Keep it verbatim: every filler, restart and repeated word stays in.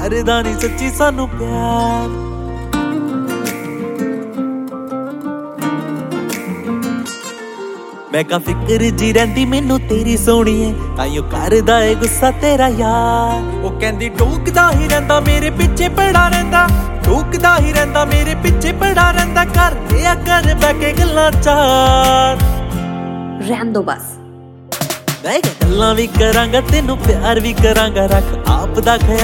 करदा नहीं सच्ची सानू प्यार। मैं का फिक्र जी रहिंदी मैनू तेरी सोहणीए, ताइयों करदा ए गुस्सा तेरा यार। ओ कहंदी टोकदा ही रहिंदा मेरे पिछे पड़ा रहिंदा, टोकदा ही रहिंदा मेरे पिछे पड़ा रहिंदा, कर लिया कर बैठ के गल्लां चार। रहन दो बस, मैं गल्लां भी करांगा तेनू प्यार भी करांगा, रख आप दा ख्याल।